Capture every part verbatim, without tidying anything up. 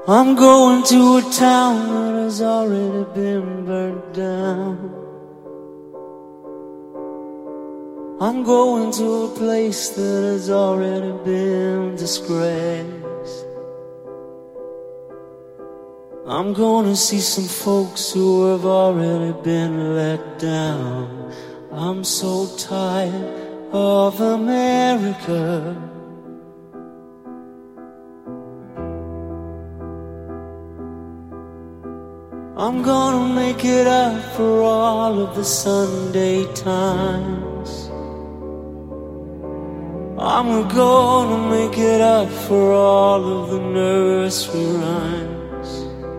I'm going to a town that has already been burnt down. I'm going to a place that has already been disgraced. I'm gonna see some folks who have already been let down. I'm so tired of America. I'm gonna make it up for all of the Sunday times. I'm gonna make it up for all of the nursery rhymes.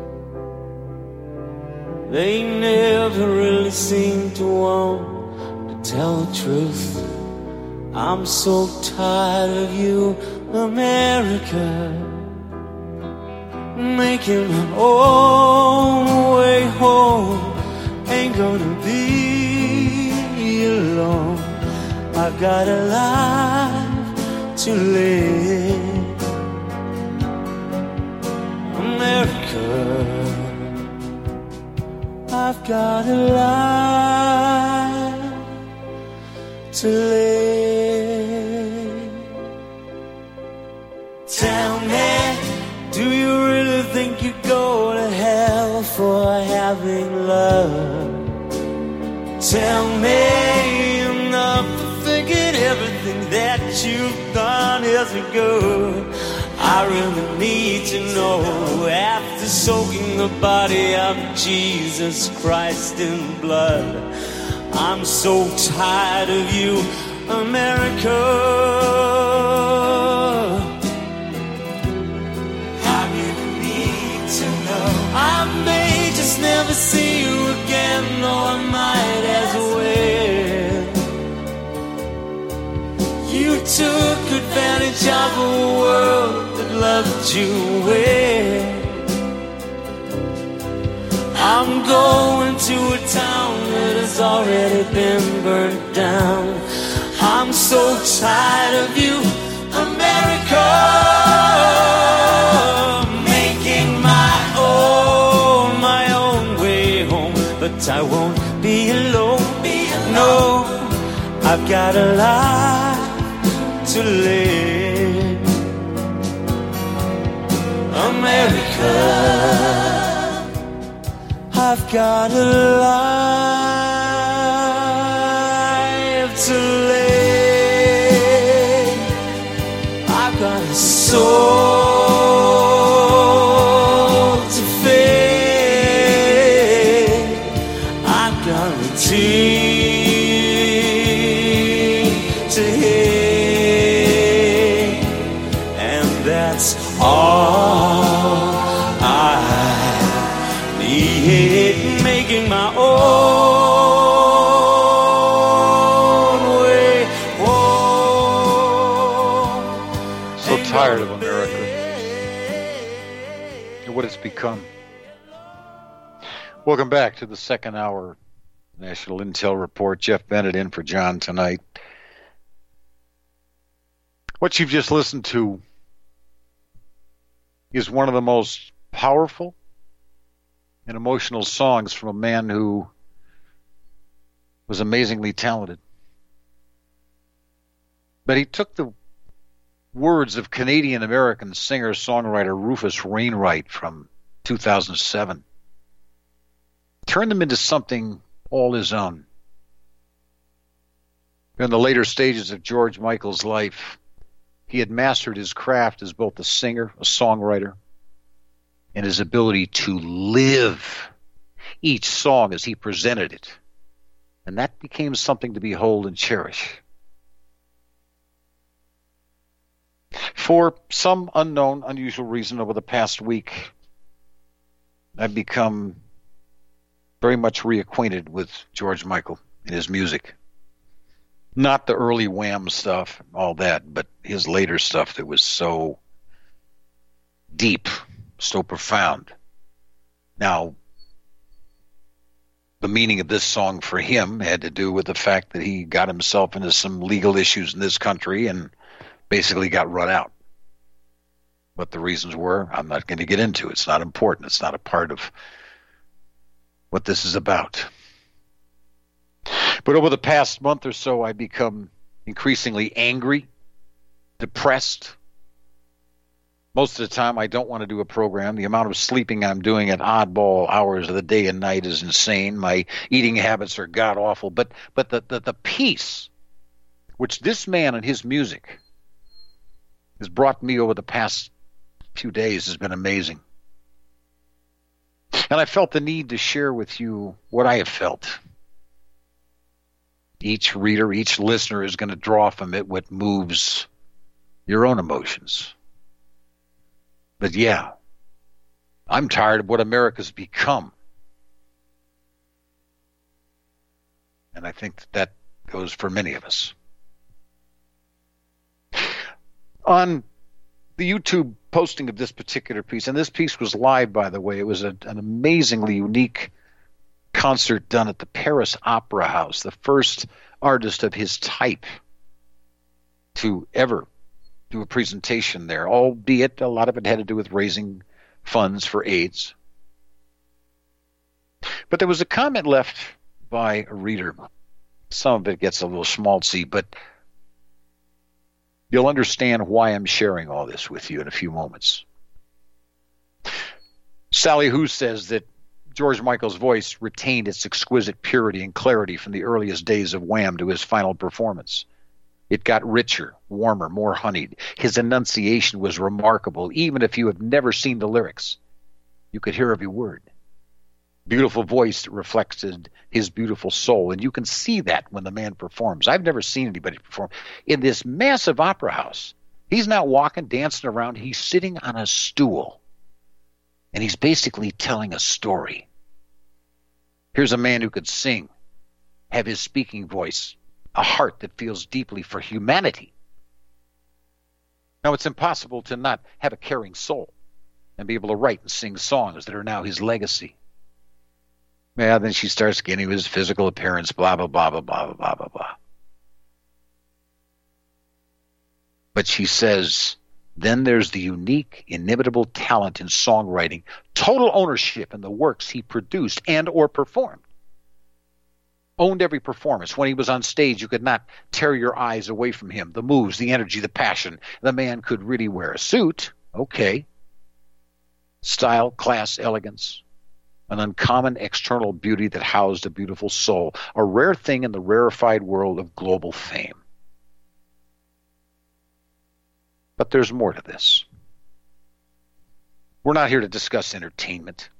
They never really seem to want to tell the truth. I'm so tired of you, America. Making my own way home. Ain't gonna be alone. I've got a life to live. America, I've got a life to live. Tell me, do you really think you go to hell for having love? Tell me enough to forget everything that you've done years ago. I really need to know, after soaking the body of Jesus Christ in blood. I'm so tired of you, America. I may just never see you again, or I might as well. You took advantage of a world that loved you well. I'm going to a town that has already been burnt down. I'm so tired of you, America. I won't be alone, be alone. No, I've got a life to live. America, I've got a life to live. I've got a soul. Tired of America and what it's become. Welcome back to the second hour National Intel Report. Jeff Bennett in for John tonight. What you've just listened to is one of the most powerful and emotional songs from a man who was amazingly talented. But he took the words of Canadian-American singer-songwriter Rufus Wainwright from two thousand seven, turned them into something all his own. In the later stages of George Michael's life, he had mastered his craft as both a singer, a songwriter, and his ability to live each song as he presented it. And that became something to behold and cherish. For some unknown, unusual reason over the past week, I've become very much reacquainted with George Michael and his music. Not the early Wham stuff, all that, but his later stuff that was so deep, so profound. Now, the meaning of this song for him had to do with the fact that he got himself into some legal issues in this country and basically got run out. What the reasons were, I'm not going to get into. It's not important. It's not a part of what this is about. But over the past month or so, I've become increasingly angry, depressed. Most of the time, I don't want to do a program. The amount of sleeping I'm doing at oddball hours of the day and night is insane. My eating habits are god-awful. But but the, the, the peace which this man and his music has brought me over the past few days has been amazing. And I felt the need to share with you what I have felt. Each reader, each listener is going to draw from it what moves your own emotions. But yeah, I'm tired of what America's become. And I think that, that goes for many of us. On the YouTube posting of this particular piece, and this piece was live, by the way, it was a, an amazingly unique concert done at the Paris Opera House, the first artist of his type to ever do a presentation there, albeit a lot of it had to do with raising funds for AIDS. But there was a comment left by a reader. Some of it gets a little schmaltzy, but you'll understand why I'm sharing all this with you in a few moments. Sally Who says that George Michael's voice retained its exquisite purity and clarity from the earliest days of Wham to his final performance. It got richer, warmer, more honeyed. His enunciation was remarkable, even if you have never seen the lyrics. You could hear every word. Beautiful voice that reflected his beautiful soul, and you can see that when the man performs. I've never seen anybody perform. In this massive opera house, he's not walking, dancing around. He's sitting on a stool, and he's basically telling a story. Here's a man who could sing, have his speaking voice, a heart that feels deeply for humanity. Now, it's impossible to not have a caring soul and be able to write and sing songs that are now his legacy. Yeah, then she starts getting into his physical appearance, blah, blah, blah, blah, blah, blah, blah, blah. But she says, then there's the unique, inimitable talent in songwriting, total ownership in the works he produced and or performed. Owned every performance. When he was on stage, you could not tear your eyes away from him. The moves, the energy, the passion. The man could really wear a suit. Okay. Style, class, elegance. An uncommon external beauty that housed a beautiful soul. A rare thing in the rarefied world of global fame. But there's more to this. We're not here to discuss entertainment.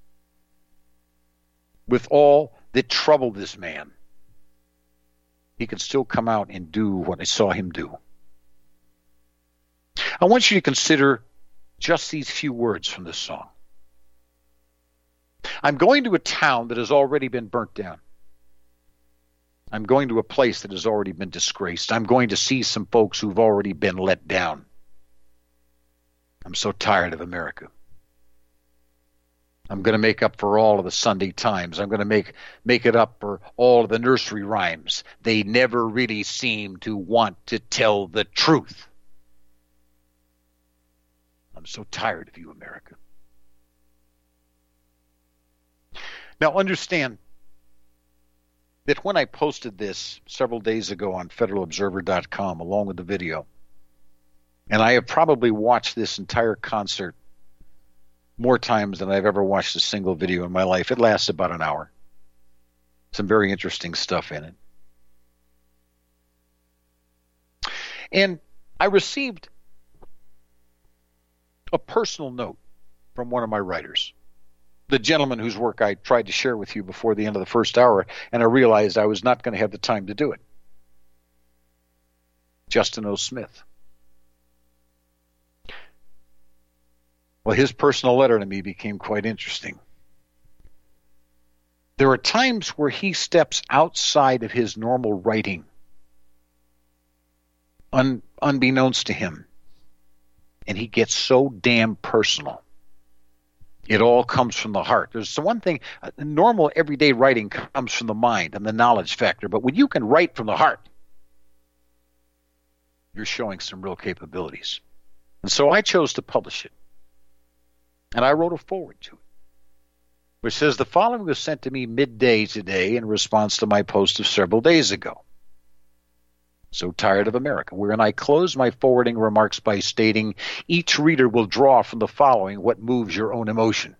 With all that troubled this man, he could still come out and do what I saw him do. I want you to consider just these few words from this song. I'm going to a town that has already been burnt down. I'm going to a place that has already been disgraced. I'm going to see some folks who've already been let down. I'm so tired of America. I'm going to make up for all of the Sunday Times. I'm going to make make it up for all of the nursery rhymes. They never really seem to want to tell the truth. I'm so tired of you, America. Now understand that when I posted this several days ago on Federal Observer dot com along with the video, and I have probably watched this entire concert more times than I've ever watched a single video in my life. It lasts about an hour. Some very interesting stuff in it. And I received a personal note from one of my writers, the gentleman whose work I tried to share with you before the end of the first hour, and I realized I was not going to have the time to do it. Justin O. Smith. Well, his personal letter to me became quite interesting. There are times where he steps outside of his normal writing, un, unbeknownst to him, and he gets so damn personal. It all comes from the heart. There's one thing, normal everyday writing comes from the mind and the knowledge factor, but when you can write from the heart, you're showing some real capabilities. And so I chose to publish it. And I wrote a foreword to it, which says the following was sent to me midday today in response to my post of several days ago. So tired of America, wherein I close my forwarding remarks by stating, each reader will draw from the following what moves your own emotion.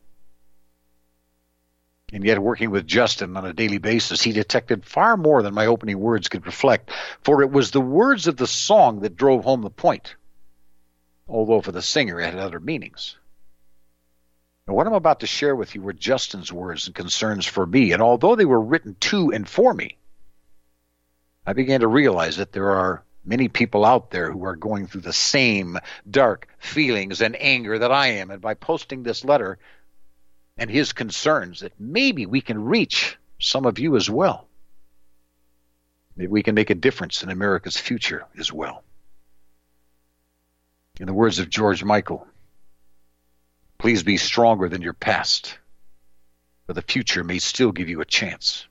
And yet, working with Justin on a daily basis, he detected far more than my opening words could reflect, for it was the words of the song that drove home the point, although for the singer it had other meanings. And what I'm about to share with you were Justin's words and concerns for me, and although they were written to and for me, I began to realize that there are many people out there who are going through the same dark feelings and anger that I am, and by posting this letter and his concerns, that maybe we can reach some of you as well. Maybe we can make a difference in America's future as well. In the words of George Michael, please be stronger than your past, for the future may still give you a chance.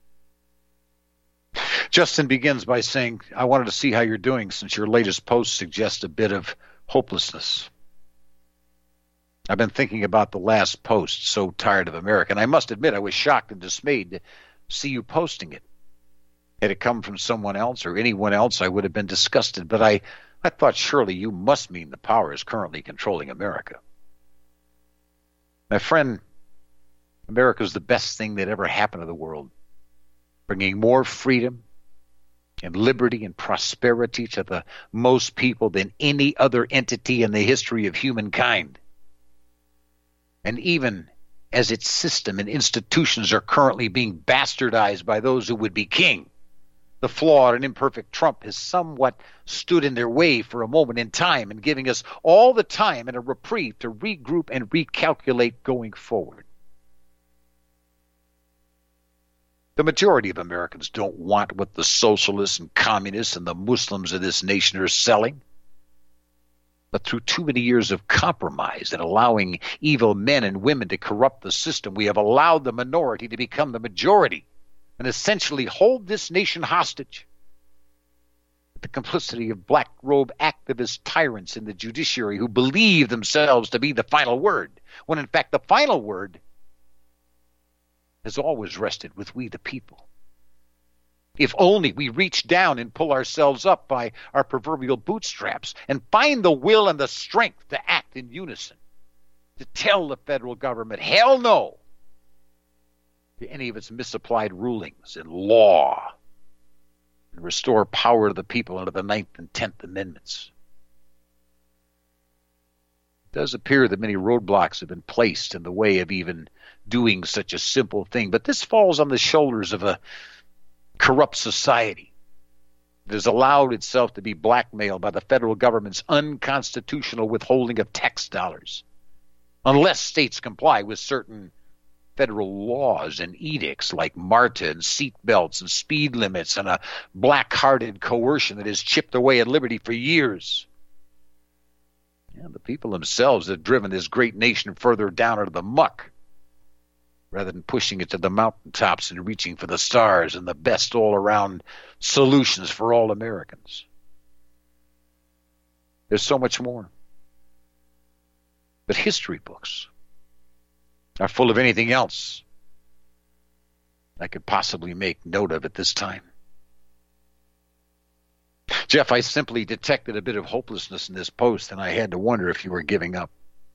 Justin begins by saying, I wanted to see how you're doing since your latest post suggests a bit of hopelessness. I've been thinking about the last post, so tired of America, and I must admit I was shocked and dismayed to see you posting it. Had it come from someone else or anyone else, I would have been disgusted, but I, I thought surely you must mean the power is currently controlling America. My friend, America is the best thing that ever happened to the world, bringing more freedom and liberty and prosperity to the most people than any other entity in the history of humankind. And even as its system and institutions are currently being bastardized by those who would be king, the flawed and imperfect Trump has somewhat stood in their way for a moment in time and giving us all the time and a reprieve to regroup and recalculate going forward. The majority of Americans don't want what the socialists and communists and the Muslims of this nation are selling. But through too many years of compromise and allowing evil men and women to corrupt the system, we have allowed the minority to become the majority and essentially hold this nation hostage. The complicity of black robe activist tyrants in the judiciary who believe themselves to be the final word, when in fact the final word has always rested with we the people. If only we reach down and pull ourselves up by our proverbial bootstraps and find the will and the strength to act in unison, to tell the federal government, hell no, to any of its misapplied rulings and law, and restore power to the people under the Ninth and Tenth Amendments. It does appear that many roadblocks have been placed in the way of even doing such a simple thing, but this falls on the shoulders of a corrupt society that has allowed itself to be blackmailed by the federal government's unconstitutional withholding of tax dollars, unless states comply with certain federal laws and edicts like MARTA and seat belts and speed limits and a black-hearted coercion that has chipped away at liberty for years. And the people themselves have driven this great nation further down into the muck, rather than pushing it to the mountaintops and reaching for the stars and the best all-around solutions for all Americans. There's so much more. But history books are full of anything else I could possibly make note of at this time. Jeff, I simply detected a bit of hopelessness in this post, and I had to wonder if you were giving up.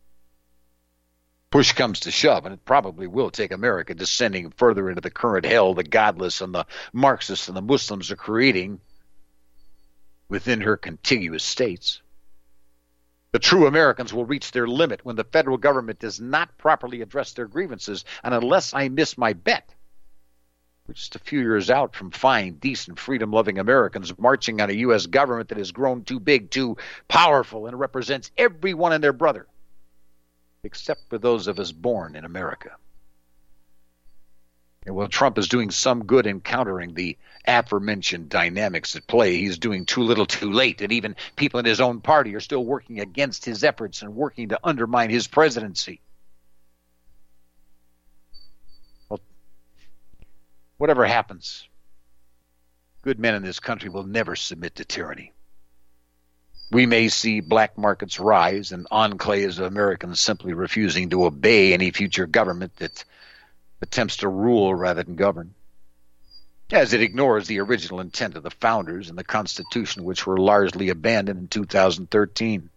Push comes to shove, and it probably will take America descending further into the current hell the godless and the Marxists and the Muslims are creating within her contiguous states. The true Americans will reach their limit when the federal government does not properly address their grievances, and unless I miss my bet, we're just a few years out from fine, decent, freedom-loving Americans marching on a U S government that has grown too big, too powerful, and represents everyone and their brother, except for those of us born in America. And while Trump is doing some good in countering the aforementioned dynamics at play, he's doing too little too late, and even people in his own party are still working against his efforts and working to undermine his presidency. Well, whatever happens, good men in this country will never submit to tyranny. We may see black markets rise and enclaves of Americans simply refusing to obey any future government that attempts to rule rather than govern, as it ignores the original intent of the founders and the Constitution, which were largely abandoned in two thousand thirteen.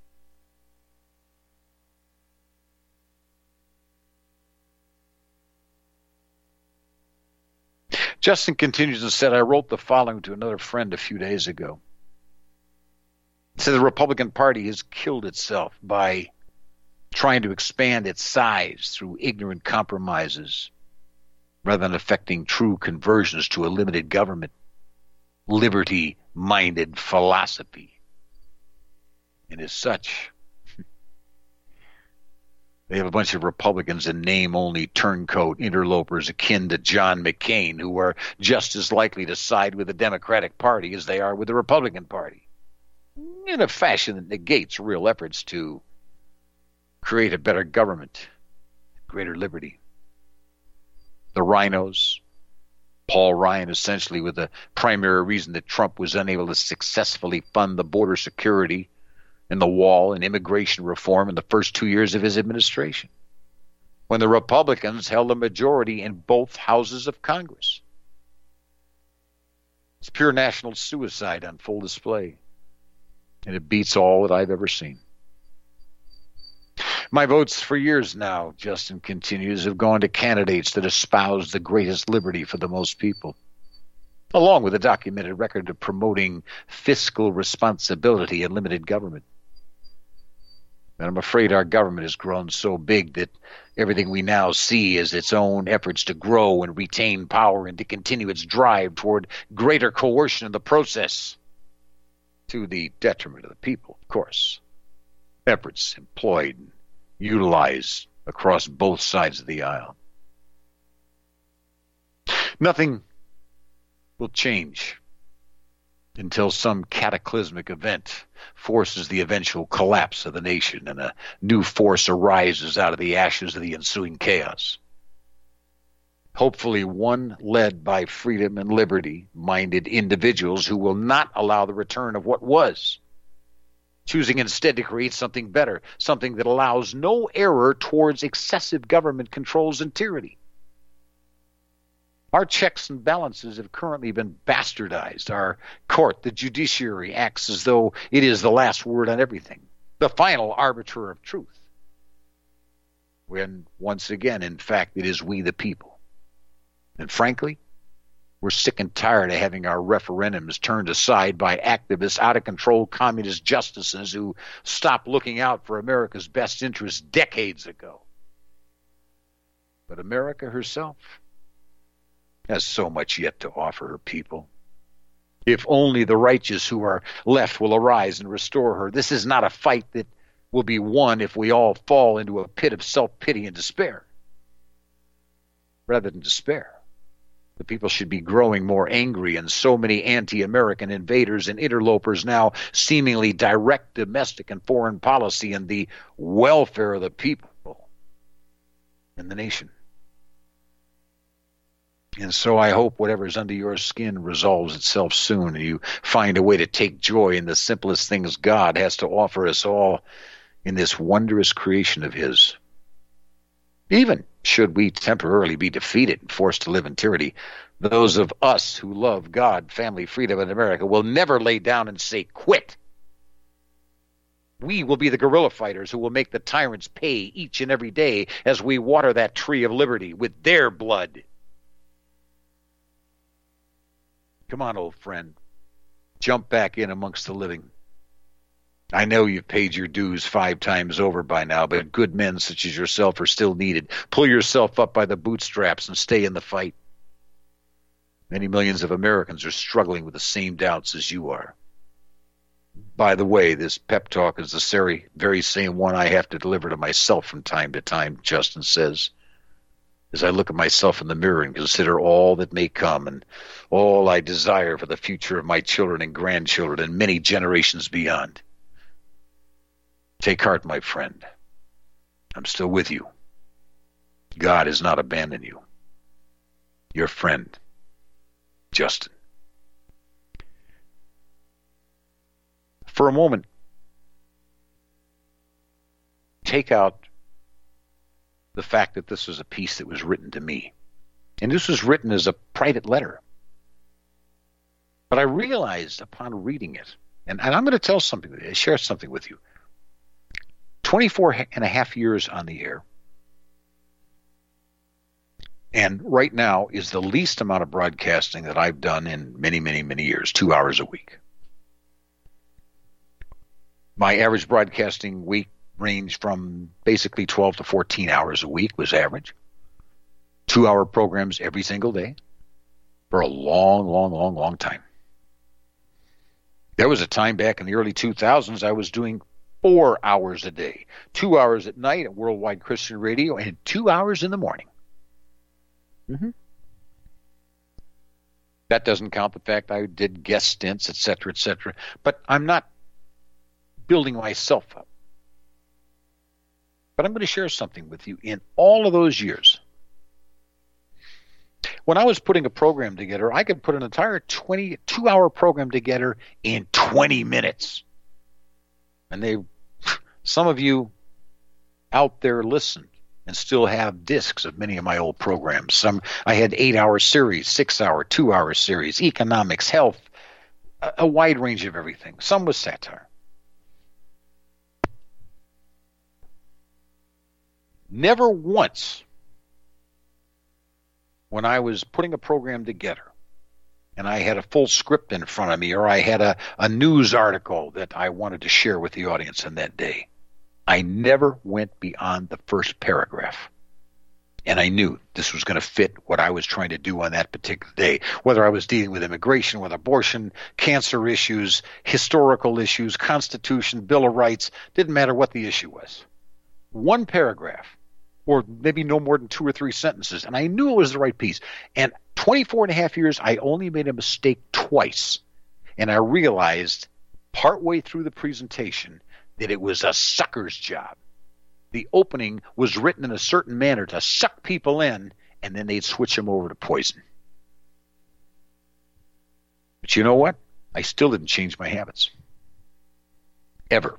Justin continues and said, I wrote the following to another friend a few days ago. He said the Republican Party has killed itself by trying to expand its size through ignorant compromises rather than effecting true conversions to a limited government, liberty-minded philosophy. And as such, they have a bunch of Republicans in name-only turncoat interlopers akin to John McCain who are just as likely to side with the Democratic Party as they are with the Republican Party, in a fashion that negates real efforts to create a better government, greater liberty. The rhinos, Paul Ryan essentially with the primary reason that Trump was unable to successfully fund the border security and the wall and immigration reform in the first two years of his administration, when the Republicans held a majority in both houses of Congress. It's pure national suicide on full display, and it beats all that I've ever seen. My votes for years now, Justin continues, have gone to candidates that espouse the greatest liberty for the most people, along with a documented record of promoting fiscal responsibility and limited government. And I'm afraid our government has grown so big that everything we now see is its own efforts to grow and retain power and to continue its drive toward greater coercion in the process, to the detriment of the people, of course. Efforts employed and utilized across both sides of the aisle. Nothing will change until some cataclysmic event forces the eventual collapse of the nation and a new force arises out of the ashes of the ensuing chaos. Hopefully one led by freedom and liberty-minded individuals who will not allow the return of what was, choosing instead to create something better, something that allows no error towards excessive government controls and tyranny. Our checks and balances have currently been bastardized. Our court, the judiciary, acts as though it is the last word on everything, the final arbiter of truth, when once again, in fact, it is we the people. And frankly, we're sick and tired of having our referendums turned aside by activists, out-of-control communist justices who stopped looking out for America's best interests decades ago. But America herself has so much yet to offer her people. If only the righteous who are left will arise and restore her. This is not a fight that will be won if we all fall into a pit of self-pity and despair. Rather than despair, the people should be growing more angry, and so many anti-American invaders and interlopers now seemingly direct domestic and foreign policy and the welfare of the people and the nation. And so I hope whatever's under your skin resolves itself soon, and you find a way to take joy in the simplest things God has to offer us all in this wondrous creation of His. Even should we temporarily be defeated and forced to live in tyranny, those of us who love God, family, freedom, and America will never lay down and say, quit. We will be the guerrilla fighters who will make the tyrants pay each and every day as we water that tree of liberty with their blood. Come on, old friend. Jump back in amongst the living. I know you've paid your dues five times over by now, but good men such as yourself are still needed. Pull yourself up by the bootstraps and stay in the fight. Many millions of Americans are struggling with the same doubts as you are. By the way, this pep talk is the very, very same one I have to deliver to myself from time to time, Justin says, as I look at myself in the mirror and consider all that may come and all I desire for the future of my children and grandchildren and many generations beyond. Take heart, my friend. I'm still with you. God has not abandoned you. Your friend, Justin. For a moment, take out the fact that this was a piece that was written to me. And this was written as a private letter. But I realized upon reading it, and, and I'm going to tell something, share something with you. twenty-four and a half years on the air. And right now is the least amount of broadcasting that I've done in many, many, many years, two hours a week. My average broadcasting week ranged from basically twelve to fourteen hours a week was average. Two-hour programs every single day for a long, long, long, long time. There was a time back in the early two thousands I was doing four hours a day, two hours at night at Worldwide Christian Radio, and two hours in the morning. Mm-hmm. That doesn't count the fact I did guest stints, et cetera, et cetera. But I'm not building myself up. But I'm going to share something with you. In all of those years, when I was putting a program together, I could put an entire twenty-two-hour program together in twenty minutes. And they, some of you out there listened and still have discs of many of my old programs. Some I had eight-hour series, six-hour, two-hour series, economics, health, a, a wide range of everything. Some was satire. Never once, when I was putting a program together and I had a full script in front of me, or I had a, a news article that I wanted to share with the audience in that day, I never went beyond the first paragraph. And I knew this was going to fit what I was trying to do on that particular day, whether I was dealing with immigration, with abortion, cancer issues, historical issues, Constitution, Bill of Rights, didn't matter what the issue was. One paragraph, or maybe no more than two or three sentences, and I knew it was the right piece. And twenty-four and a half years, I only made a mistake twice. And I realized partway through the presentation that it was a sucker's job. The opening was written in a certain manner to suck people in, and then they'd switch them over to poison. But you know what? I still didn't change my habits. Ever.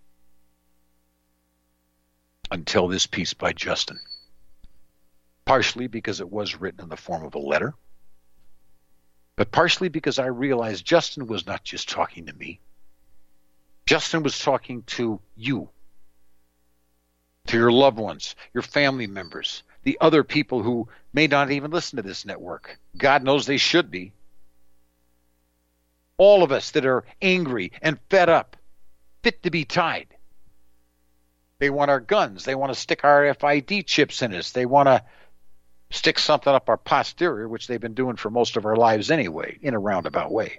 Until this piece by Justin. Partially because it was written in the form of a letter, but partially because I realized Justin was not just talking to me. Justin was talking to you, to your loved ones, your family members, the other people who may not even listen to this network. God knows they should be. All of us that are angry and fed up, fit to be tied. They want our guns. They want to stick R F I D chips in us. They want to stick something up our posterior, which they've been doing for most of our lives anyway, in a roundabout way.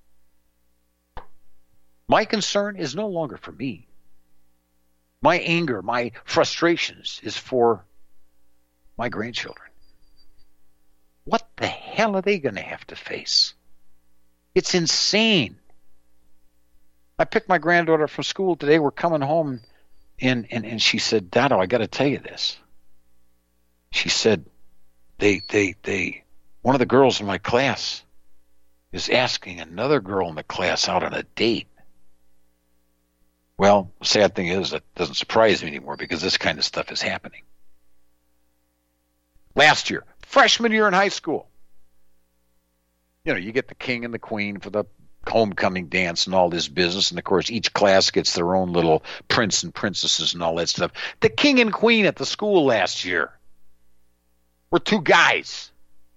My concern is no longer for me. My anger, my frustrations is for my grandchildren. What the hell are they going to have to face? It's insane. I picked my granddaughter from school today. We're coming home. And, and and she said, Dado, I got to tell you this. She said, they they they one of the girls in my class is asking another girl in the class out on a date. Well, the sad thing is that doesn't surprise me anymore because this kind of stuff is happening. Last year, freshman year in high school, you know, you get the king and the queen for the homecoming dance and all this business, and of course each class gets their own little prince and princesses and all that stuff. The king and queen at the school last year were two guys.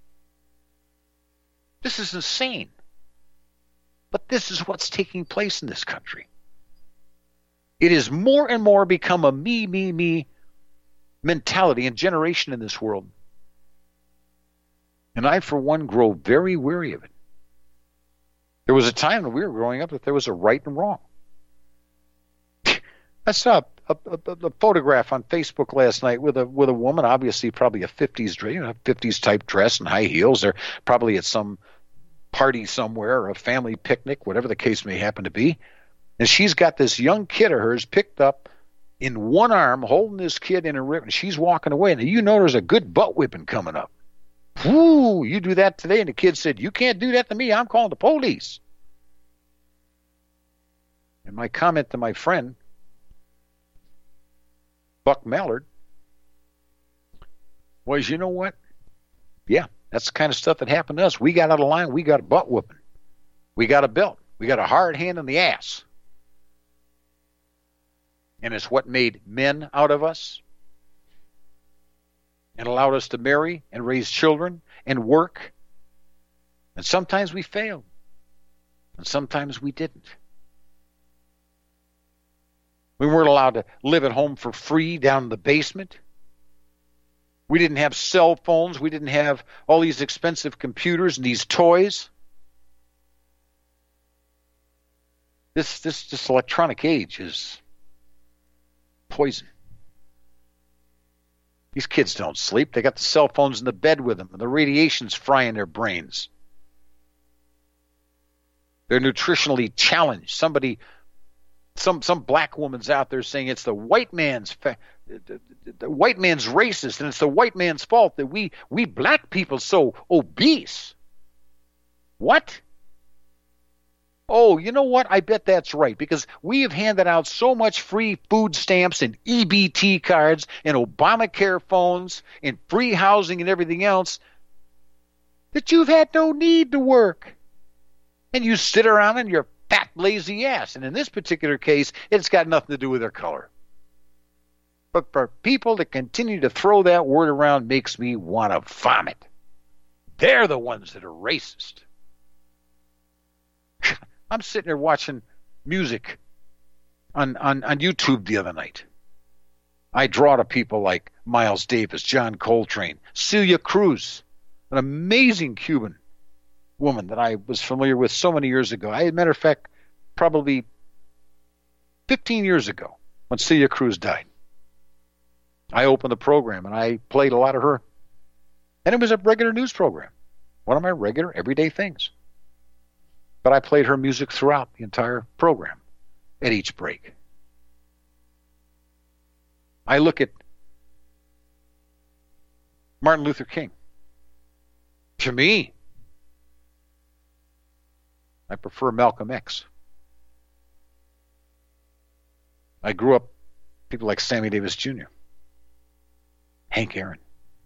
This is insane. But this is what's taking place in this country. It has more and more become a me, me, me mentality and generation in this world. And I, for one, grow very weary of it. There was a time when we were growing up that there was a right and wrong. I saw a, a, a, a photograph on Facebook last night with a with a woman, obviously probably a fifties, you know, fifties type dress and high heels. They're probably at some party somewhere or a family picnic, whatever the case may happen to be. And she's got this young kid of hers picked up in one arm, holding this kid in a rib, and she's walking away. And you know there's a good butt whipping coming up. Whoo, you do that today? And the kid said, you can't do that to me. I'm calling the police. And my comment to my friend, Buck Mallard was, you know what? Yeah, that's the kind of stuff that happened to us. We got out of line. We got a butt whooping. We got a belt. We got a hard hand in the ass. And it's what made men out of us and allowed us to marry and raise children and work. And sometimes we failed. And sometimes we didn't. We weren't allowed to live at home for free down in the basement. We didn't have cell phones. We didn't have all these expensive computers and these toys. This this this electronic age is poison. These kids don't sleep. They got the cell phones in the bed with them, and the radiation's frying their brains. They're nutritionally challenged. Somebody, some some black woman's out there saying it's the white man's fa- the, the, the white man's racist, and it's the white man's fault that we we black people so obese. What? Oh, you know what? I bet that's right, because we have handed out so much free food stamps and E B T cards and Obamacare phones and free housing and everything else that you've had no need to work. And you sit around on your fat, lazy ass. And in this particular case, it's got nothing to do with their color. But for people to continue to throw that word around makes me want to vomit. They're the ones that are racist. I'm sitting there watching music on, on, on YouTube the other night. I draw to people like Miles Davis, John Coltrane, Celia Cruz, an amazing Cuban woman that I was familiar with so many years ago. I, as a matter of fact, probably fifteen years ago when Celia Cruz died. I opened the program and I played a lot of her. And it was a regular news program, one of my regular everyday things. But I played her music throughout the entire program at each break. I look at Martin Luther King. To me, I prefer Malcolm X. I grew up people like Sammy Davis Junior, Hank Aaron.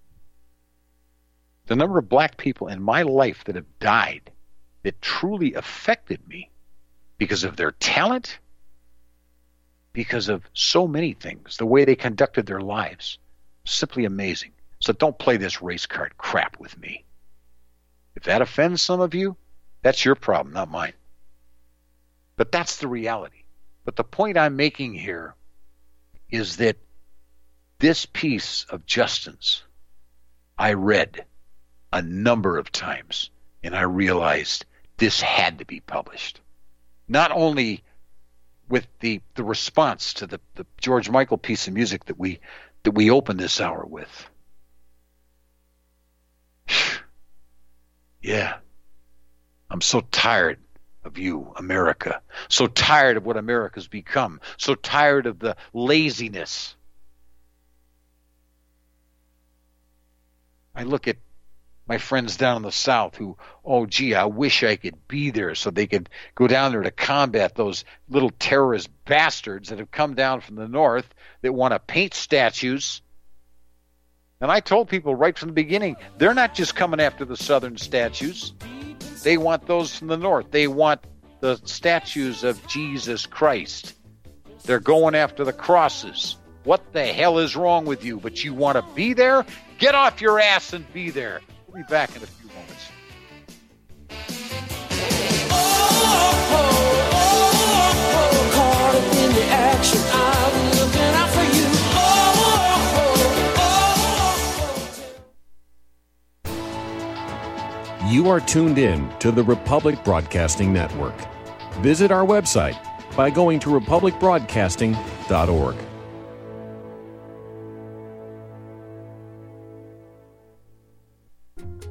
The number of black people in my life that have died that truly affected me because of their talent, because of so many things, the way they conducted their lives, simply amazing. So don't play this race card crap with me. If that offends some of you, that's your problem, not mine. But that's the reality. But the point I'm making here is that this piece of Justin's I read a number of times, and I realized this had to be published. Not only with the, the response to the, the George Michael piece of music that we that we opened this hour with. Yeah. I'm so tired of you, America. So tired of what America's become. So tired of the laziness. I look at my friends down in the South who, oh, gee, I wish I could be there so they could go down there to combat those little terrorist bastards that have come down from the North that want to paint statues. And I told people right from the beginning, they're not just coming after the Southern statues. They want those from the North. They want the statues of Jesus Christ. They're going after the crosses. What the hell is wrong with you? But you want to be there? Get off your ass and be there. We'll be back in a few moments. Oh, oh, oh, oh, caught up in the action. I'm looking out for you. Oh, oh, oh, oh. You are tuned in to the Republic Broadcasting Network. Visit our website by going to republic broadcasting dot org.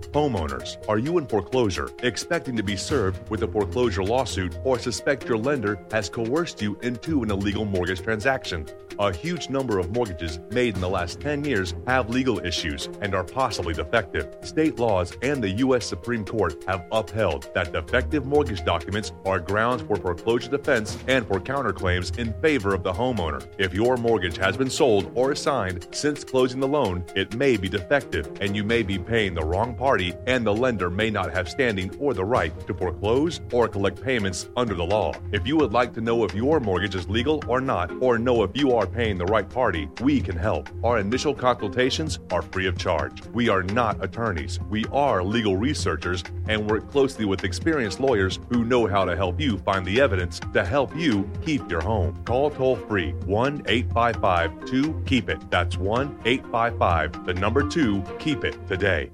Homeowners, are you in foreclosure, expecting to be served with a foreclosure lawsuit, or suspect your lender has coerced you into an illegal mortgage transaction? A huge number of mortgages made in the last ten years have legal issues and are possibly defective. State laws and the U S Supreme Court have upheld that defective mortgage documents are grounds for foreclosure defense and for counterclaims in favor of the homeowner. If your mortgage has been sold or assigned since closing the loan, it may be defective and you may be paying the wrong party, and the lender may not have standing or the right to foreclose or collect payments under the law. If you would like to know if your mortgage is legal or not, or know if you are paying the right party, we can help. Our initial consultations are free of charge. We are not attorneys. We are legal researchers and work closely with experienced lawyers who know how to help you find the evidence to help you keep your home. Call toll free one eight five five two keep it. That's one eight five five, the number two, keep it today.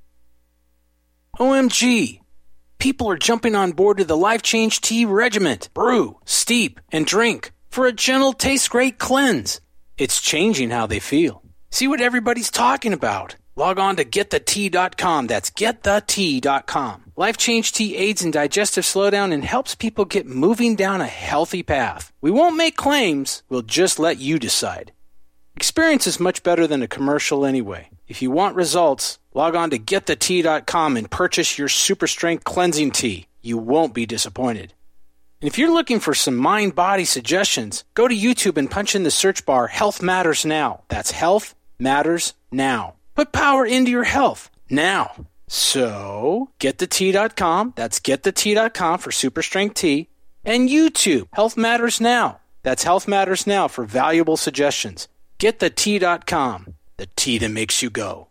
O M G! People are jumping on board to the Life Change Tea Regiment. Brew, steep, and drink for a gentle, taste-great cleanse. It's changing how they feel. See what everybody's talking about. Log on to get the tea dot com. That's get the tea dot com. Life Change Tea aids in digestive slowdown and helps people get moving down a healthy path. We won't make claims. We'll just let you decide. Experience is much better than a commercial anyway. If you want results, log on to get the tea dot com and purchase your super strength cleansing tea. You won't be disappointed. And if you're looking for some mind-body suggestions, go to YouTube and punch in the search bar Health Matters Now. That's Health Matters Now. Put power into your health now. So, get the tea dot com. That's get the tea dot com for super strength tea. And YouTube, Health Matters Now. That's Health Matters Now for valuable suggestions. get the tea dot com. The tea that makes you go.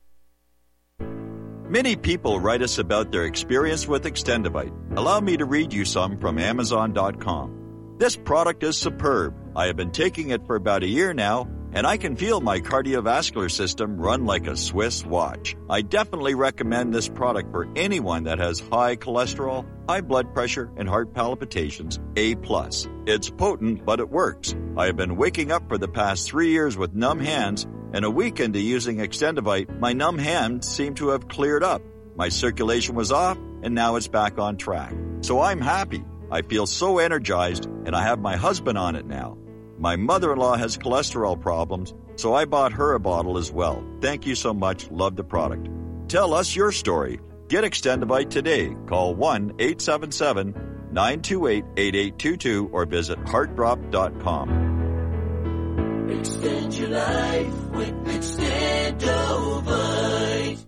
Many people write us about their experience with Extendivite. Allow me to read you some from Amazon dot com. This product is superb. I have been taking it for about a year now, and I can feel my cardiovascular system run like a Swiss watch. I definitely recommend this product for anyone that has high cholesterol, high blood pressure, and heart palpitations, A plus. It's potent, but it works. I have been waking up for the past three years with numb hands, and a week into using Extendivite, my numb hands seem to have cleared up. My circulation was off, and now it's back on track. So I'm happy. I feel so energized, and I have my husband on it now. My mother-in-law has cholesterol problems, so I bought her a bottle as well. Thank you so much. Love the product. Tell us your story. Get Extendivite today. Call one eight seven seven, nine two eight, eight eight two two or visit heart drop dot com. Extend your life with Extendivite.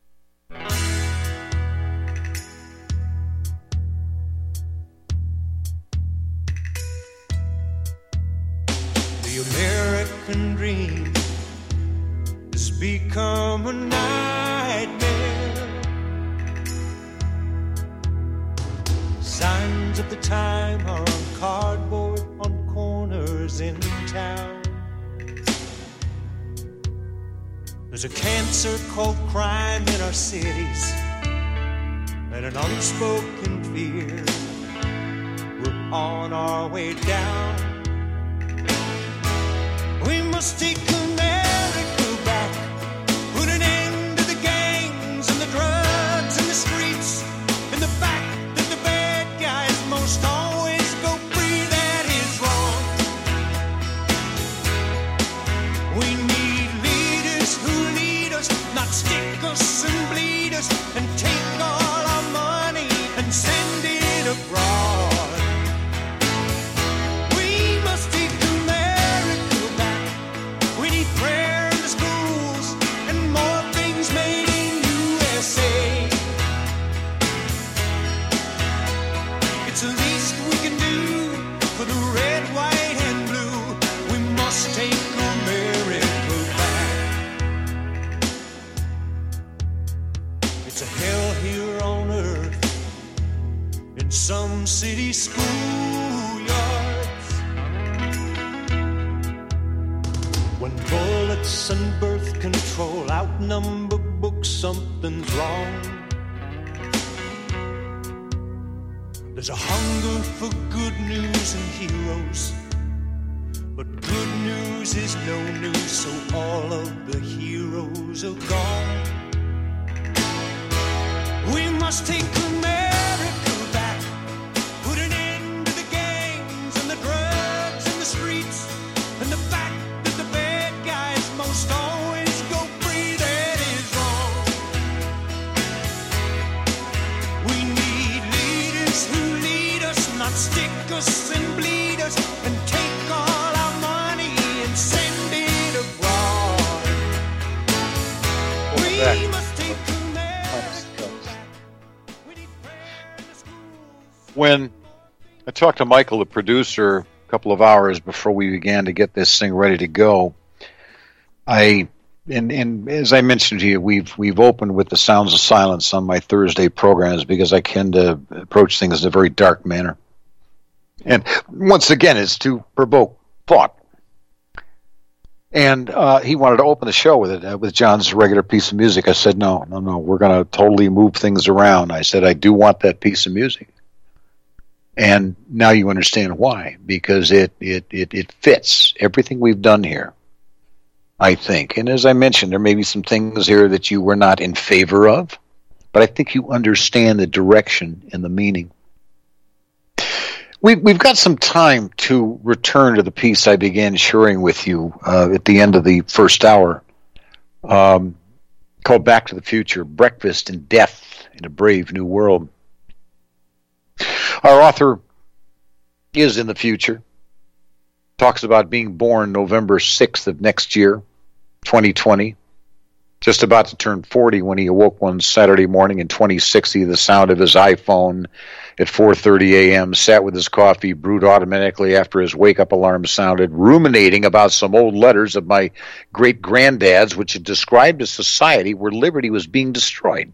The American dream has become a nightmare. Signs of the time are on cardboard on corners in town. There's a cancer called crime in our cities and an unspoken fear. We're on our way down. We must take America back, put an end to the gangs and the drugs and the streets, and the fact that the bad guys most always go free. That is wrong. We need leaders who lead us, not stick us and bleed us and take all our money and send it abroad. We must take prayer in the schools and more things made in U S A. It's the least we can do for the red, white, and blue. We must take America back. It's a hell here on earth in some city schoolyards. When bullets and birth control outnumber books, something's wrong. There's a hunger for good news and heroes, but good news is no news, so all of the heroes are gone. must take America back. Put an end to the gangs and the drugs in the streets, and the fact that the bad guys most always go free, that is wrong. We need leaders who lead us, not stick us and bleed us, and take all our money and send it abroad. We back. must take When I talked to Michael, the producer, a couple of hours before we began to get this thing ready to go, I and, and as I mentioned to you, we've we've opened with the Sounds of Silence on my Thursday programs because I tend to approach things in a very dark manner. And once again, it's to provoke thought. And uh, he wanted to open the show with it, uh, with John's regular piece of music. I said, no, no, no, we're going to totally move things around. I said, I do want that piece of music. And now you understand why, because it, it, it, it fits everything we've done here, I think. And as I mentioned, there may be some things here that you were not in favor of, but I think you understand the direction and the meaning. We, we've got some time to return to the piece I began sharing with you uh, at the end of the first hour, um, called Back to the Future, Breakfast and Death in a Brave New World. Our author is in the future, talks about being born November sixth of next year, twenty twenty, just about to turn forty when he awoke one Saturday morning in twenty sixty, the sound of his iPhone at four thirty a.m., sat with his coffee brewed automatically after his wake-up alarm sounded, ruminating about some old letters of my great-granddad's which had described a society where liberty was being destroyed.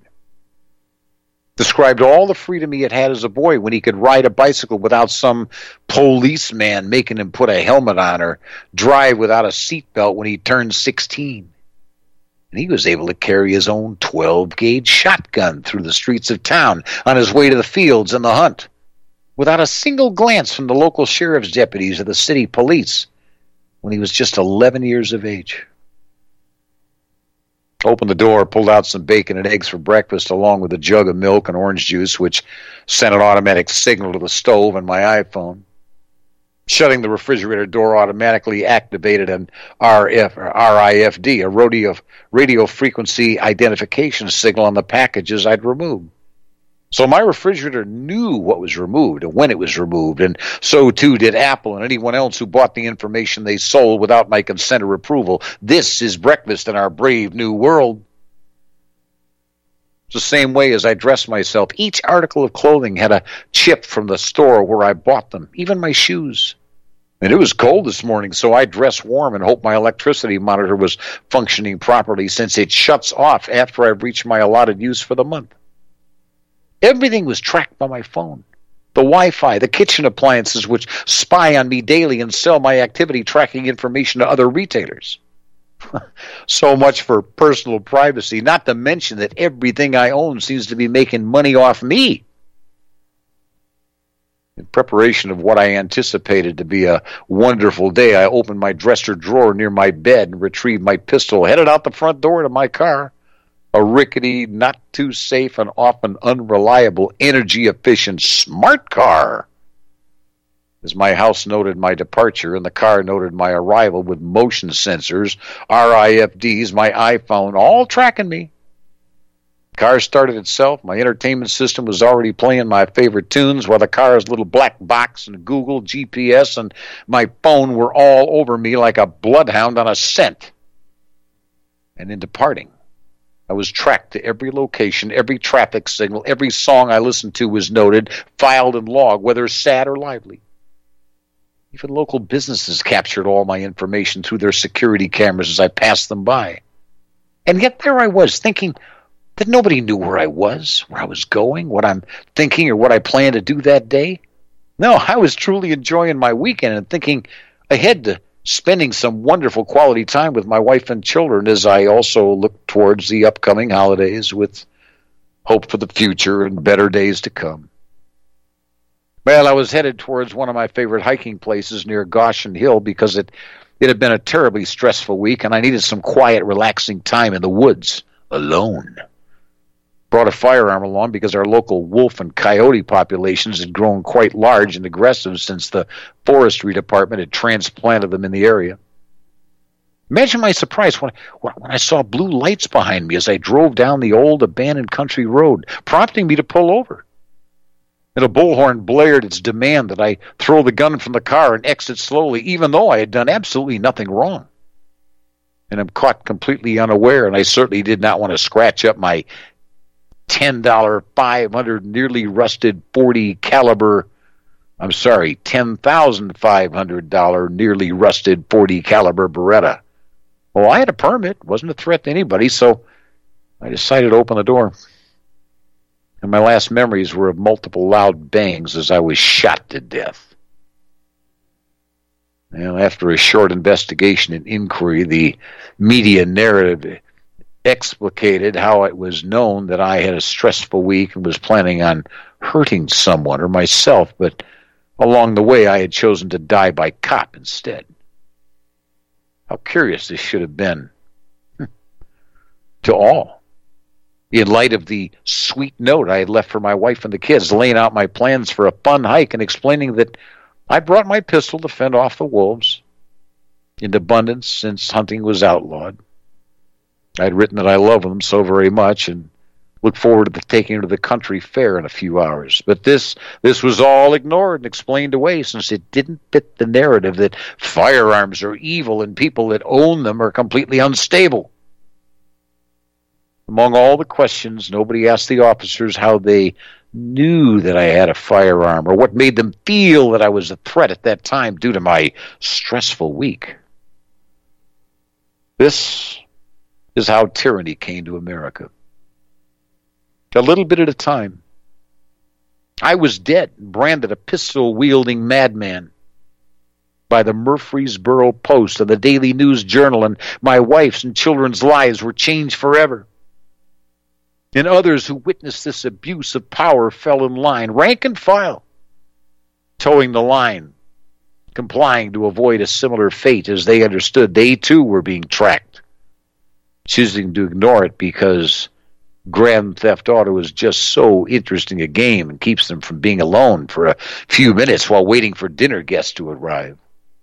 Described all the freedom he had had as a boy when he could ride a bicycle without some policeman making him put a helmet on, or drive without a seatbelt when he turned sixteen. And he was able to carry his own twelve-gauge shotgun through the streets of town on his way to the fields and the hunt, without a single glance from the local sheriff's deputies or the city police, when he was just eleven years of age. Opened the door, pulled out some bacon and eggs for breakfast, along with a jug of milk and orange juice, which sent an automatic signal to the stove and my iPhone. Shutting the refrigerator door automatically activated an R F, or R I F D, a radio, radio frequency identification signal on the packages I'd removed. So my refrigerator knew what was removed and when it was removed, and so too did Apple and anyone else who bought the information they sold without my consent or approval. This is breakfast in our brave new world. It's the same way as I dress myself. Each article of clothing had a chip from the store where I bought them, even my shoes. And it was cold this morning, so I dressed warm and hoped my electricity monitor was functioning properly, since it shuts off after I've reached my allotted use for the month. Everything was tracked by my phone. The Wi-Fi, the kitchen appliances which spy on me daily and sell my activity tracking information to other retailers. So much for personal privacy, not to mention that everything I own seems to be making money off me. In preparation of what I anticipated to be a wonderful day, I opened my dresser drawer near my bed and retrieved my pistol, headed out the front door to my car. A rickety, not too safe, and often unreliable, energy-efficient smart car. As my house noted my departure and the car noted my arrival with motion sensors, R I F Ds, my iPhone, all tracking me. The car started itself. My entertainment system was already playing my favorite tunes, while the car's little black box and Google, G P S, and my phone were all over me like a bloodhound on a scent. And in departing, I was tracked to every location, every traffic signal, every song I listened to was noted, filed, and logged, whether sad or lively. Even local businesses captured all my information through their security cameras as I passed them by. And yet there I was, thinking that nobody knew where I was, where I was going, what I'm thinking, or what I planned to do that day. No, I was truly enjoying my weekend and thinking ahead to spending some wonderful quality time with my wife and children, as I also look towards the upcoming holidays with hope for the future and better days to come. Well, I was headed towards one of my favorite hiking places near Goshen Hill because it, it had been a terribly stressful week and I needed some quiet, relaxing time in the woods, alone. brought a firearm along because our local wolf and coyote populations had grown quite large and aggressive since the forestry department had transplanted them in the area. Imagine my surprise when, when I saw blue lights behind me as I drove down the old abandoned country road, prompting me to pull over. And a bullhorn blared its demand that I throw the gun from the car and exit slowly, even though I had done absolutely nothing wrong. And I'm caught completely unaware, and I certainly did not want to scratch up my ten dollars, five hundred dollars nearly rusted forty caliber, I'm sorry, ten thousand five hundred dollars nearly rusted forty caliber Beretta. Well, I had a permit. It wasn't a threat to anybody, so I decided to open the door. And my last memories were of multiple loud bangs as I was shot to death. Well, after a short investigation and inquiry, the media narrative explicated how it was known that I had a stressful week and was planning on hurting someone or myself, but along the way I had chosen to die by cop instead. How curious this should have been to all, in light of the sweet note I had left for my wife and the kids, laying out my plans for a fun hike and explaining that I brought my pistol to fend off the wolves in abundance since hunting was outlawed. I had written that I love them so very much and look forward to taking her to the country fair in a few hours. But this this was all ignored and explained away since it didn't fit the narrative that firearms are evil and people that own them are completely unstable. Among all the questions, nobody asked the officers how they knew that I had a firearm or what made them feel that I was a threat at that time due to my stressful week. This is how tyranny came to America. A little bit at a time. I was dead, branded a pistol-wielding madman by the Murfreesboro Post and the Daily News Journal, and my wife's and children's lives were changed forever. And others who witnessed this abuse of power fell in line, rank and file, towing the line, complying to avoid a similar fate as they understood they too were being tracked, choosing to ignore it because Grand Theft Auto is just so interesting a game and keeps them from being alone for a few minutes while waiting for dinner guests to arrive.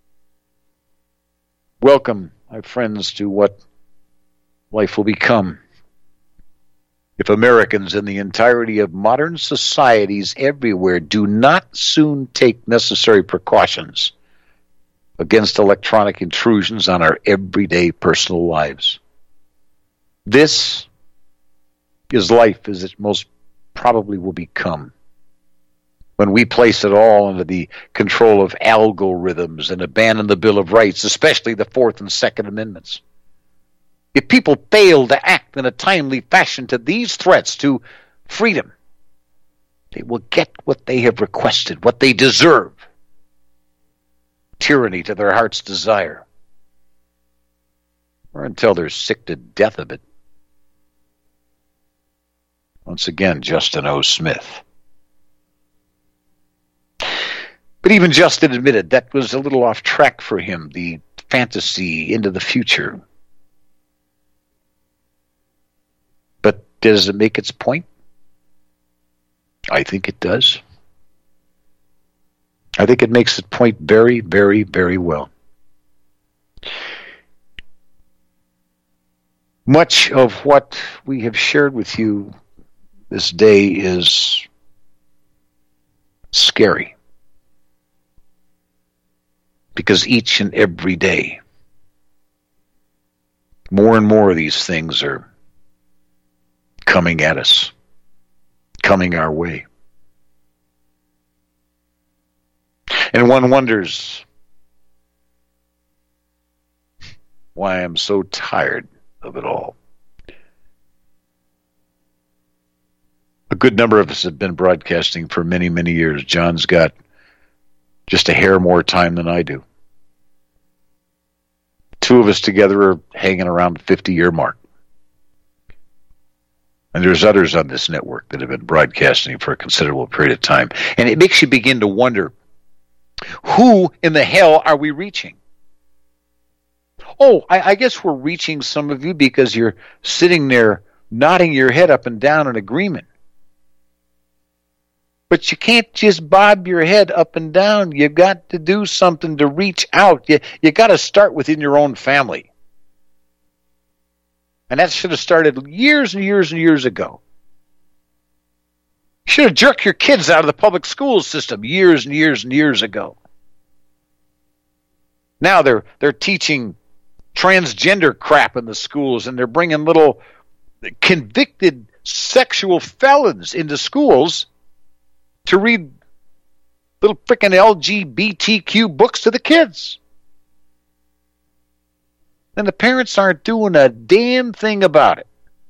Welcome, my friends, to what life will become if Americans in the entirety of modern societies everywhere do not soon take necessary precautions against electronic intrusions on our everyday personal lives. This is life as it most probably will become when we place it all under the control of algorithms and abandon the Bill of Rights, especially the Fourth and Second Amendments. If people fail to act in a timely fashion to these threats to freedom, they will get what they have requested, what they deserve. Tyranny to their heart's desire. Or until they're sick to death of it. Once again, Justin O. Smith. But even Justin admitted that was a little off track for him, the fantasy into the future. But does it make its point? I think it does. I think it makes its point very, very, very well. Much of what we have shared with you this day is scary. Because each and every day, more and more of these things are coming at us, coming our way. And one wonders why I'm so tired of it all. A good number of us have been broadcasting for many, many years. John's got just a hair more time than I do. Two of us together are hanging around the fifty-year mark. And there's others on this network that have been broadcasting for a considerable period of time. And it makes you begin to wonder, who in the hell are we reaching? Oh, I, I guess we're reaching some of you because you're sitting there nodding your head up and down in agreement. But you can't just bob your head up and down. You've got to do something to reach out. You, you got to start within your own family. And that should have started years and years and years ago. You should have jerked your kids out of the public school system years and years and years ago. Now they're they're teaching transgender crap in the schools, and they're bringing little convicted sexual felons into schools to read little frickin' L G B T Q books to the kids. And the parents aren't doing a damn thing about it.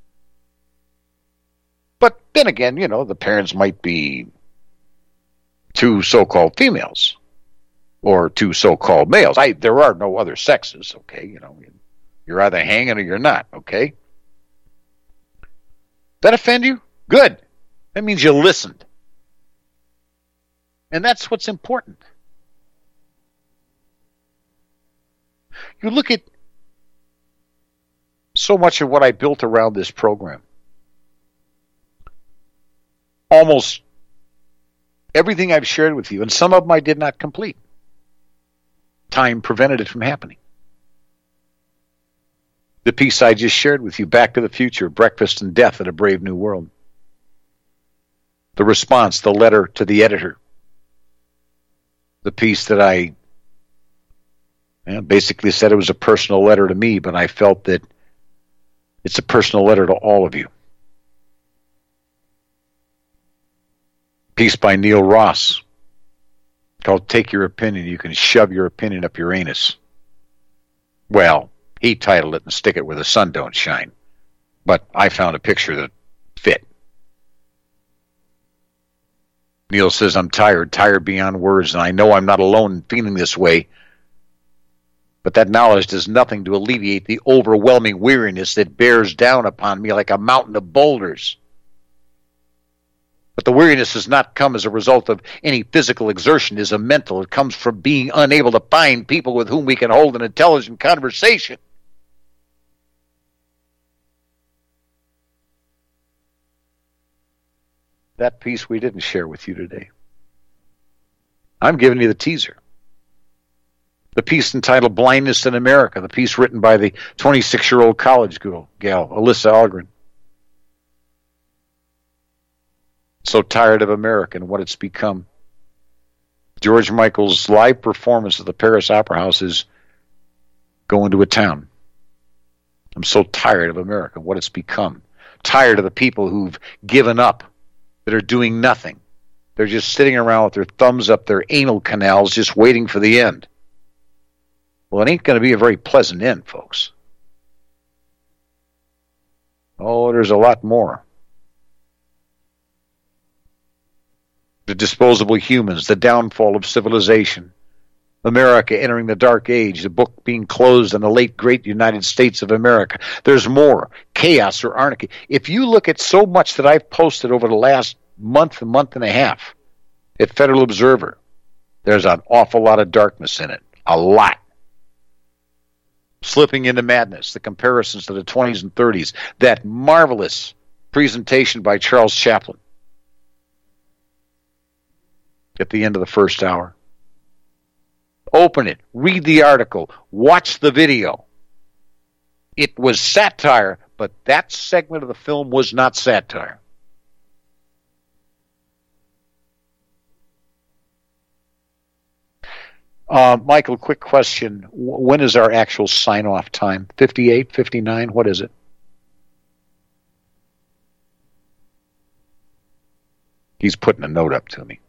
But then again, you know, the parents might be two so-called females or two so-called males. I, there are no other sexes, okay? You know, you're either hanging or you're not, okay? That offend you? Good. That means you listened. And that's what's important. You look at so much of what I built around this program. Almost everything I've shared with you, and some of them I did not complete. Time prevented it from happening. The piece I just shared with you, Back to the Future, Breakfast and Death in a Brave New World. The response, the letter to the editor. The piece that I yeah, basically said it was a personal letter to me, but I felt that it's a personal letter to all of you. Piece by Neil Ross called Take Your Opinion. You can shove your opinion up your anus. Well, he titled it and stick it where the sun don't shine. But I found a picture that fit. Neil says, I'm tired, tired beyond words, and I know I'm not alone in feeling this way. But that knowledge does nothing to alleviate the overwhelming weariness that bears down upon me like a mountain of boulders. But the weariness does not come as a result of any physical exertion. It is a mental. It comes from being unable to find people with whom we can hold an intelligent conversation. That piece we didn't share with you today. I'm giving you the teaser. The piece entitled Blindness in America, the piece written by the twenty-six-year-old college girl, gal, Alyssa Algren. So tired of America and what it's become. George Michael's live performance at the Paris Opera House is going to a town. I'm so tired of America, what it's become. Tired of the people who've given up, that are doing nothing. They're just sitting around with their thumbs up their anal canals just waiting for the end. Well, it ain't going to be a very pleasant end, folks. Oh, there's a lot more. The disposable humans, the downfall of civilization, America entering the dark age, the book being closed in the late great United States of America. There's more. Chaos or anarchy. If you look at so much that I've posted over the last month, a month and a half at Federal Observer, there's an awful lot of darkness in it. A lot. Slipping into Madness, the comparisons to the twenties and thirties, that marvelous presentation by Charles Chaplin at the end of the first hour. Open it, read the article, watch the video. It was satire, but that segment of the film was not satire. Uh, Michael, quick question. When is our actual sign-off time? fifty-eight, fifty-nine? What is it? He's putting a note up to me.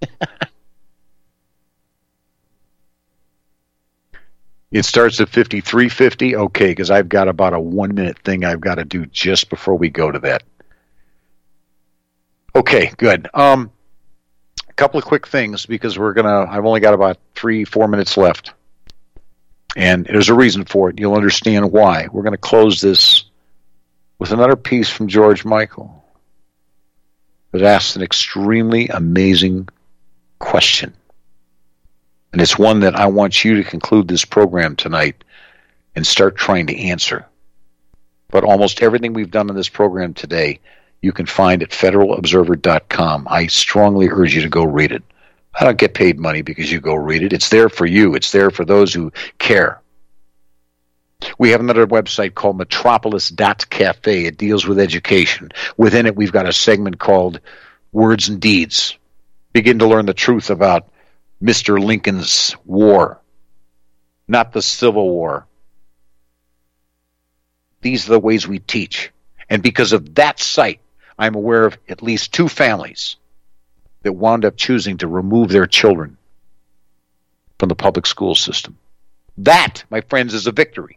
It starts at fifty-three fifty? Okay, because I've got about a one-minute thing I've got to do just before we go to that. Okay, good. Um, a couple of quick things, because we're going to, I've only got about three, four minutes left. And there's a reason for it. You'll understand why. We're going to close this with another piece from George Michael that asks an extremely amazing question. And it's one that I want you to conclude this program tonight and start trying to answer. But almost everything we've done in this program today, you can find at federal observer dot com. I strongly urge you to go read it. I don't get paid money because you go read it. It's there for you. It's there for those who care. We have another website called metropolis dot cafe. It deals with education. Within it, we've got a segment called Words and Deeds. Begin to learn the truth about Mister Lincoln's war, not the Civil War. These are the ways we teach. And because of that site, I'm aware of at least two families that wound up choosing to remove their children from the public school system. That, my friends, is a victory.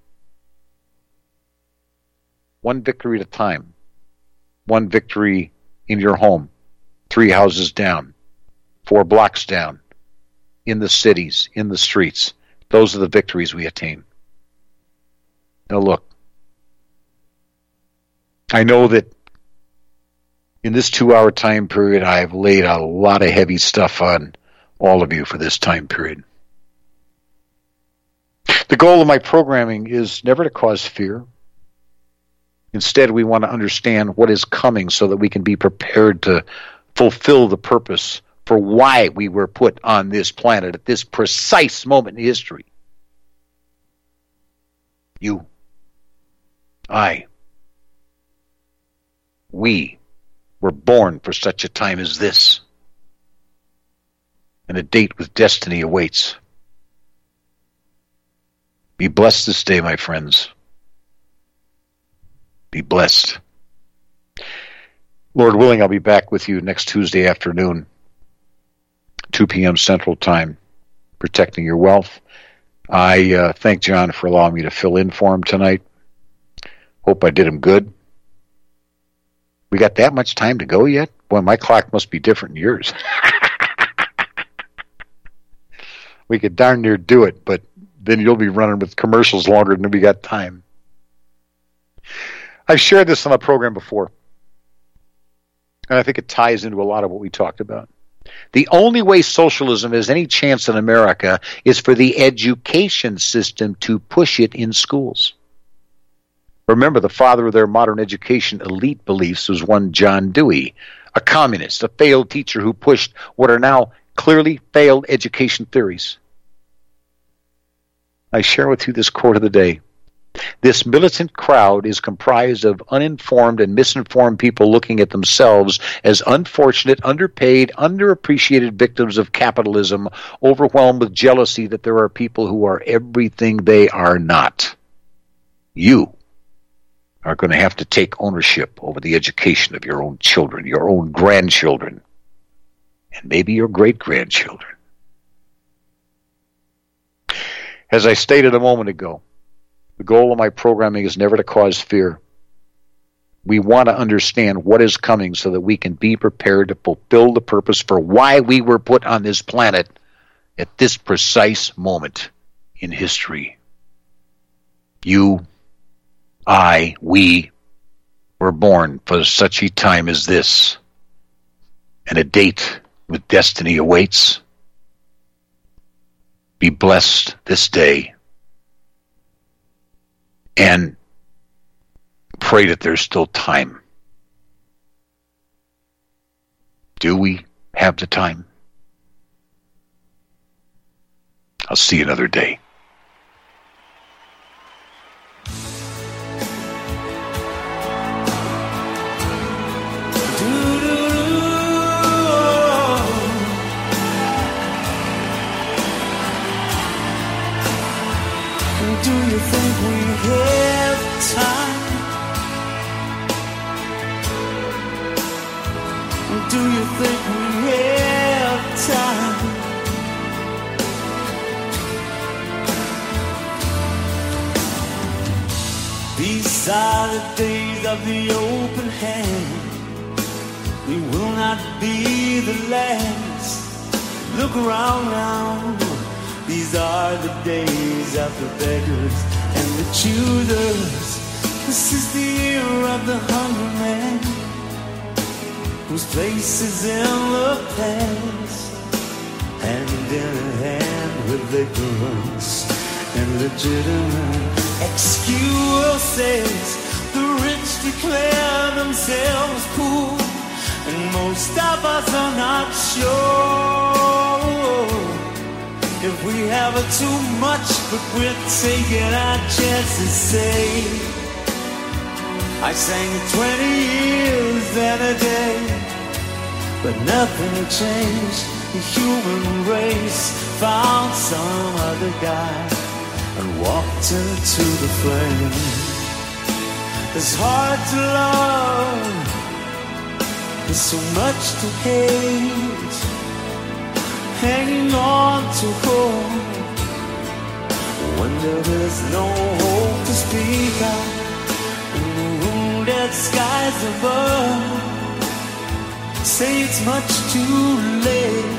One victory at a time. One victory in your home. Three houses down. Four blocks down. In the cities, in the streets. Those are the victories we attain. Now look, I know that in this two-hour time period, I've laid a lot of heavy stuff on all of you for this time period. The goal of my programming is never to cause fear. Instead, we want to understand what is coming so that we can be prepared to fulfill the purpose for why we were put on this planet at this precise moment in history. You, I, we were born for such a time as this. And a date with destiny awaits. Be blessed this day, my friends. Be blessed. Lord willing, I'll be back with you next Tuesday afternoon, two p.m. Central Time, protecting your wealth. I uh, thank John for allowing me to fill in for him tonight. Hope I did him good. We got that much time to go yet? Boy, my clock must be different than yours. We could darn near do it, but then you'll be running with commercials longer than we got time. I've shared this on the program before, and I think it ties into a lot of what we talked about. The only way socialism has any chance in America is for the education system to push it in schools. Remember, the father of their modern education elite beliefs was one John Dewey, a communist, a failed teacher who pushed what are now clearly failed education theories. I share with you this quote of the day. This militant crowd is comprised of uninformed and misinformed people looking at themselves as unfortunate, underpaid, underappreciated victims of capitalism, overwhelmed with jealousy that there are people who are everything they are not. You are going to have to take ownership over the education of your own children, your own grandchildren, and maybe your great-grandchildren. As I stated a moment ago, the goal of my programming is never to cause fear. We want to understand what is coming so that we can be prepared to fulfill the purpose for why we were put on this planet at this precise moment in history. You, I, we were born for such a time as this, and a date with destiny awaits. Be blessed this day, and pray that there's still time. Do we have the time? I'll see you another day. Do you think we have time? Do you think we have time? These are the days of the open hand. We will not be the last. Look around now. These are the days of the beggars and the choosers. This is the year of the hungry man, whose place is in the past, hand in hand with ignorance and legitimate excuses. The declare themselves poor, and most of us are not sure if we have too much, but we're taking our chances safe. I sang twenty years and a day, but nothing had changed. The human race found some other guy and walked into the flame. It's hard to love, there's so much to hate, hanging on to hope when there is no hope to speak out in the wounded skies above. Say it's much too late,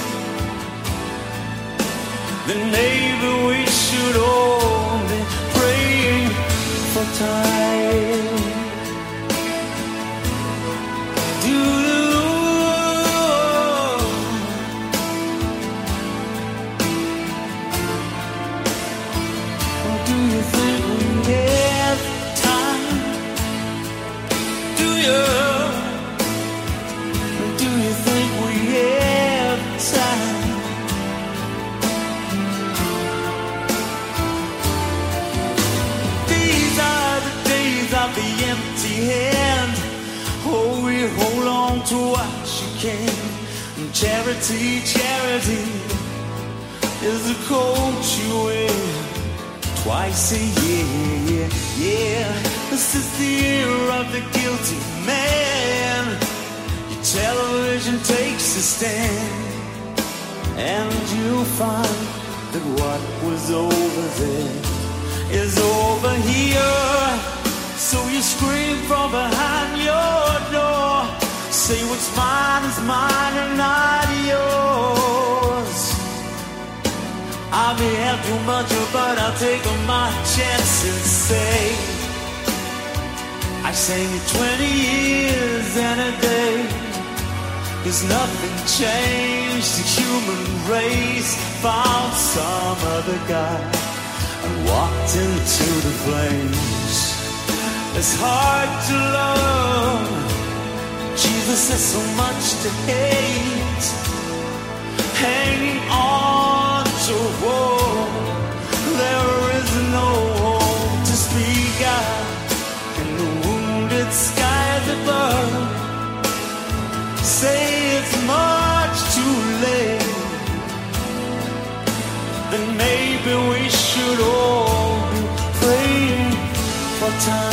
then maybe we should all be praying for time. Do Do you think we have time? Do you? Do you think we have time? These are the days of the empty hand. Oh, we hold on to what you can. Charity, charity is the coat you wear twice a year. Yeah, this is the year of the guilty man. Your television takes a stand, and you'll find that what was over there is over here. So you scream from behind your door, say what's mine is mine and not yours. I may have too much, but I'll take my chances. Say I sang it twenty years and a day. There's nothing changed. The human race found some other guy and walked into the flames. It's hard to love. Jesus has so much to hate, hanging on to hope. There is no hope to speak out in the wounded skies above. Say it's much too late, then maybe we should all be praying for time.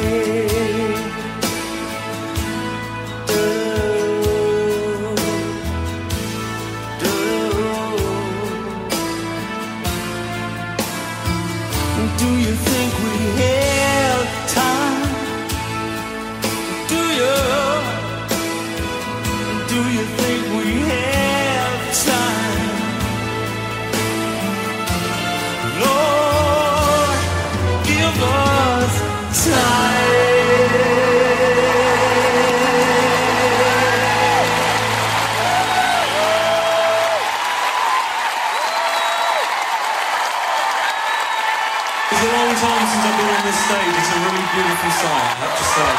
Do you think we have time? Do you? Do you think we have time? Lord, give us time. It's a long time since I've been on this stage. It's a really beautiful song, I have to say.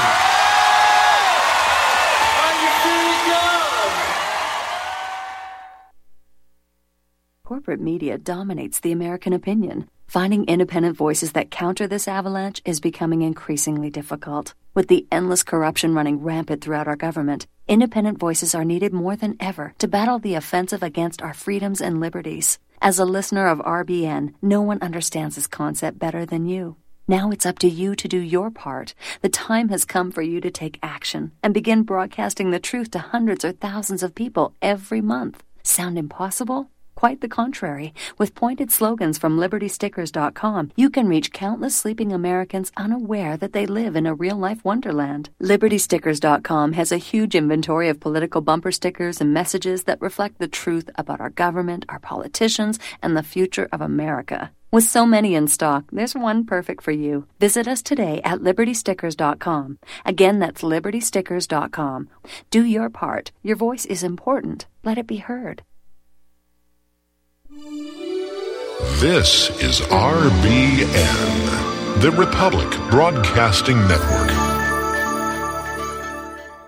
Corporate media dominates the American opinion. Finding independent voices that counter this avalanche is becoming increasingly difficult. With the endless corruption running rampant throughout our government, independent voices are needed more than ever to battle the offensive against our freedoms and liberties. As a listener of R B N, no one understands this concept better than you. Now it's up to you to do your part. The time has come for you to take action and begin broadcasting the truth to hundreds or thousands of people every month. Sound impossible? Quite the contrary. With pointed slogans from Liberty Stickers dot com, you can reach countless sleeping Americans unaware that they live in a real-life wonderland. Liberty Stickers dot com has a huge inventory of political bumper stickers and messages that reflect the truth about our government, our politicians, and the future of America. With so many in stock, there's one perfect for you. Visit us today at Liberty Stickers dot com. Again, that's Liberty Stickers dot com. Do your part. Your voice is important. Let it be heard. This is R B N, the Republic Broadcasting Network.